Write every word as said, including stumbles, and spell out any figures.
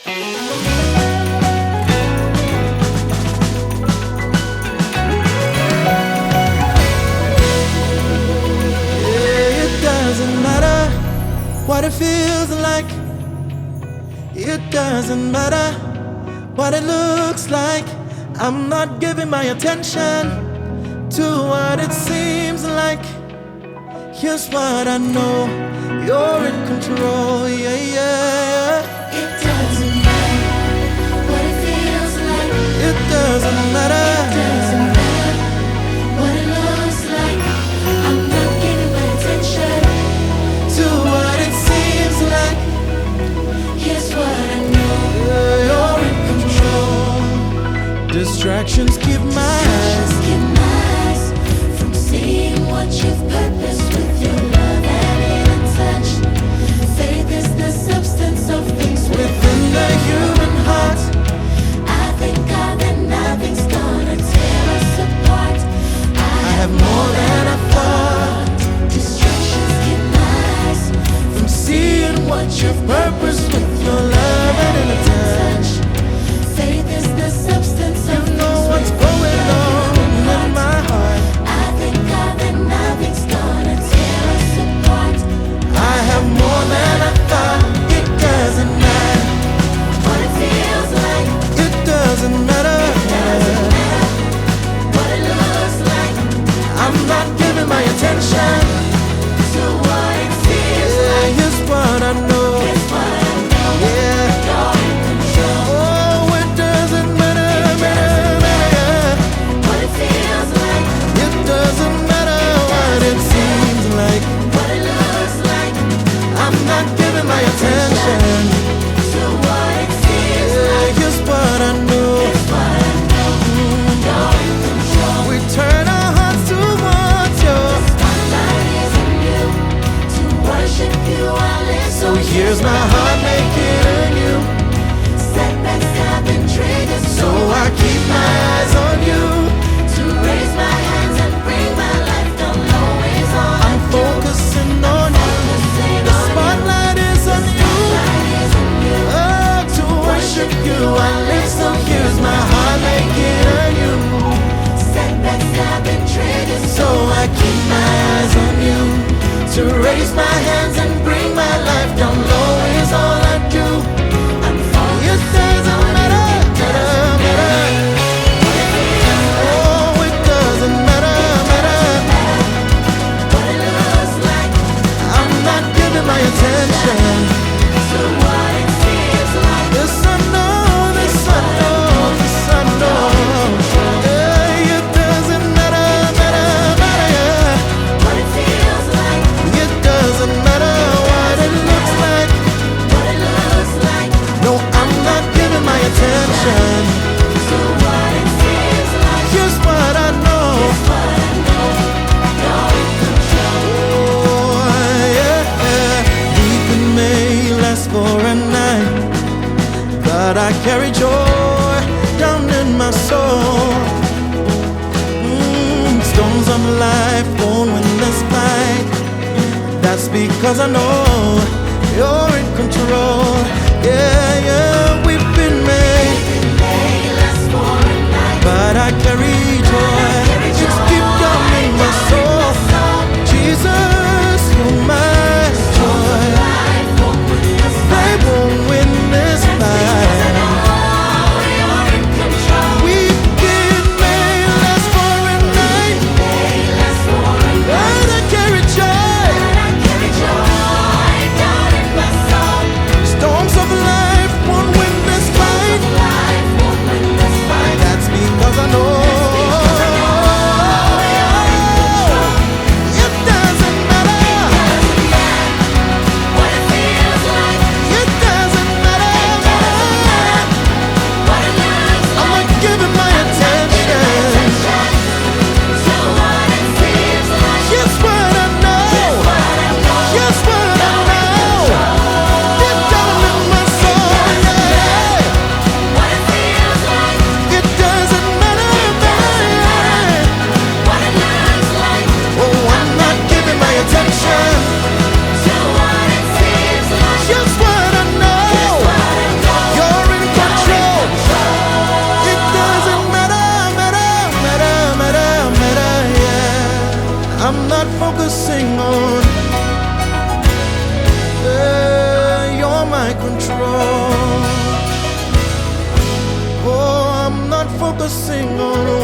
It doesn't matter what it feels like. It doesn't matter what it looks like. I'm not giving my attention to what it seems like. Here's what I know, you're in control, yeah, yeah, yeah. It doesn't matter what it feels like. It doesn't matter. It doesn't matter what it looks like. I'm not giving my attention To what it seems like. Here's what I know, Yeah, you're in control. Distractions keep my eyes. just keep my eyes from seeing what you've purposed with your love and in a touch. Faith is the substance of things Within the human heart, I thank God that nothing's gonna tear us apart. I have more than I thought. Distractions keep my eyes From seeing what you've purposed with your love and in a touch. Faith is the substance of You know what's going on in my heart. I thank God that nothing's gonna tear us apart. I have more than I thought. It doesn't matter. What it feels like, It doesn't matter. doesn't matter. What it looks like, I'm not giving my attention. to what it feels Yeah, like. here's what I know. It's what I know. Yeah. You're in control. Oh, it doesn't matter, matter, matter. What it feels like, It doesn't matter what it seems like. what it looks like, I'm not giving my attention. to what it feels Yeah, like. here's what I know. It's what I know. You're in control. We turn our hearts towards you. Spotlight is on you. To worship you, I live. So here's my heart making you. Setbacks have been triggers, So I keep my eyes on you. to raise my hands and bring my life down low is all I'm focusing on you. focusing The on you. spotlight is on you. Spotlight is on you. Oh, to worship you I live. So here's my heart making you. Setbacks have been triggers, So I keep my eyes on you. To raise my hands and bring my life down low is all I do. I'm It focusing doesn't on you. matter, It doesn't matter, matter matter. what it feels like, Oh, it doesn't matter, matter. what it looks like, I'm not giving my attention. to what it feels like. This I know, this I know, this I know. Yeah, it doesn't matter, matter, matter. Yeah. What it feels like, It doesn't matter what it looks like. what it looks like, No, I'm not giving my attention. to what it feels like. Here's what I know. What I know, you're in control. Oh, yeah, yeah. Weeping may last for a night, but I carry joy down in my soul. Mm, storms of life won't win this fight. That's because I know you're in control. Yeah, yeah, we've been made, It may last for a night, but I carry joy. It's deep down in my soul. Jesus, you're my joy. life won't win us. They won't win this fight. You're in control. Weeping may last for a night, May last for a night, but I carry joy. but I carry joy down in my soul. focusing on. Uh, you're my control. Oh, I'm not focusing on